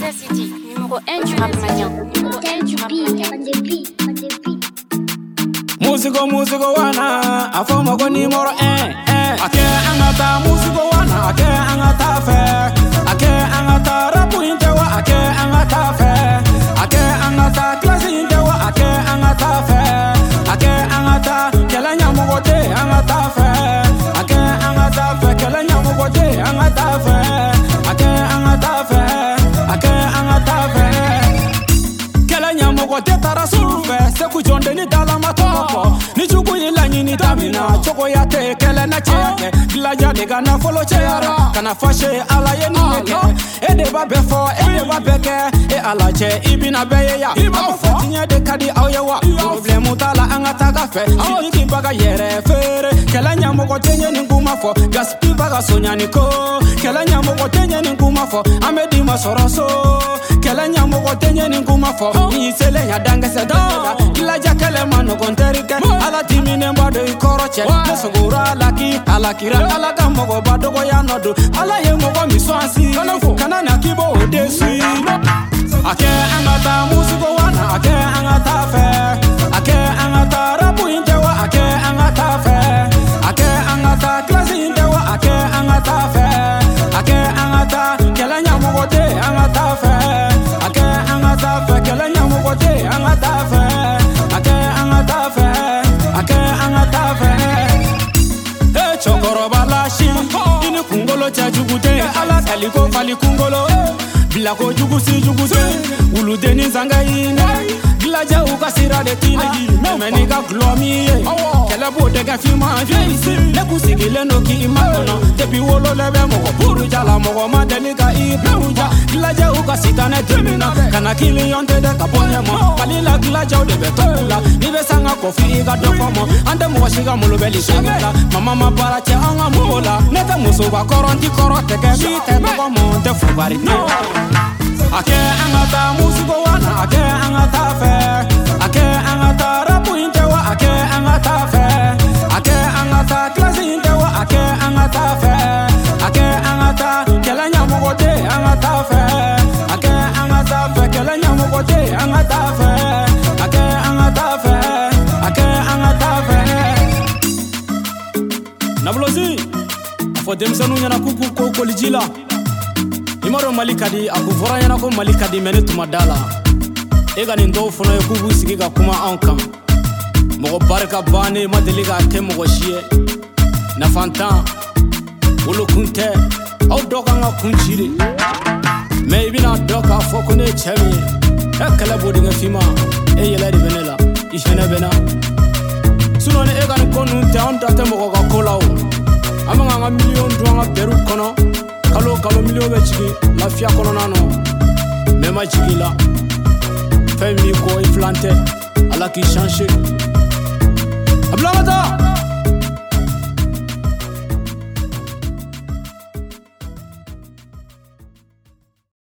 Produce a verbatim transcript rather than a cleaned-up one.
City, numéro un du rap malien. Numéro un du rap malien. Musico, musico wana, afoma ko numéro un. Ake angata musico wana, ake angata fe. Ake angata rapu intewa, ake angata fe. Ake angata classe intewa, ake angata fe. Ake angata kelanya mugote angata fe. Ake angata fe kelanya mugote angata fe. Ake angata fe, ake angata fe. Kelanya mugote tarasu fe, seku jonde ni dalama topo. Ni chuku ila nyini tamina, choko yate kele na cheke. Glaja de gana follow cheara, kana fashe ala ye ni neke. Ede ba befo, ede ba beke, e ala che ibina beye ya. Amo fotinye de kadi au yewa, problemu tala angata kafe. Chiki baga yere fere, kelanya moko tenye ninguma fo. Gaspi baga sonya niko, kelanya moko tenye ninguma fo. Amedi masoroso, kelanya moko tenye ninguma fo. Ni sele ya dange se dala, glaja kele mano konterike. Ala timine mbado ikoroche, nesogura laki, ala kira, ala gamogo badogo ya nodu. Ala ye mogo miswansi, kanana kibo odesi. Ake angata musico wana, ake angata fe. Ake angata rapu intewa, ake angata fe. Ake angata klasi intewa, ake angata fe. Ake angata kelanya mogote angata fe. Ake angata fe kelanya mogote angata fe. Ake angata fe, ake angata fe. E chokoro balashi, ini kungolo cha jugute. Ala saliko fali kungolo. Bila ko jugusi jugusi, ulu deni zanga ina. Bila ja uka sira de tine, meni ka glomi ye. Kela bode ka fima je, ne kusiki le no ki imakono. Tepi wolo lebe mogo puru jala mogo madeli ka ipe uja. Bila ja uka sita ne temina, kana kili yonte de ka ponye mo. Kalila bila ja ude betula, nibe sanga kofi iga dofomo. Ande mo shiga mulu beli shagela, mama mabara che anga mola. Neta muso ba koronti korote ke bite mogo monte fubari no. Ake angata musico wana, ake angata fe. Ake angata rapu intewa, ake angata fe. Ake angata klasi intewa, ake angata fe. Ake angata kelanya mugote angata fe. Ake angata fe kelanya mugote angata fe. Ake angata fe, ake angata fe. Nablozi, afo demsanu nyana kuku ko kolijila. Imaro malikadi akuvora yana ko malikadi mene tumadala. Ega ni ndo fono yokubu sigiga kuma ankan. Mogo barka bane madeliga ke mogo shie. Na fantan ulu kunte au doka nga kunchiri. Maybe na doka fokune chemi. Ekala bodi nga fima e yela di benela ishena bena. Suno ne ega ni konu te onda te mogo ka kola. Amanga nga million duanga peru kono. Kalo kalo milio be chigi la fia kono nano mema chigi la femi ko iflante ala ki change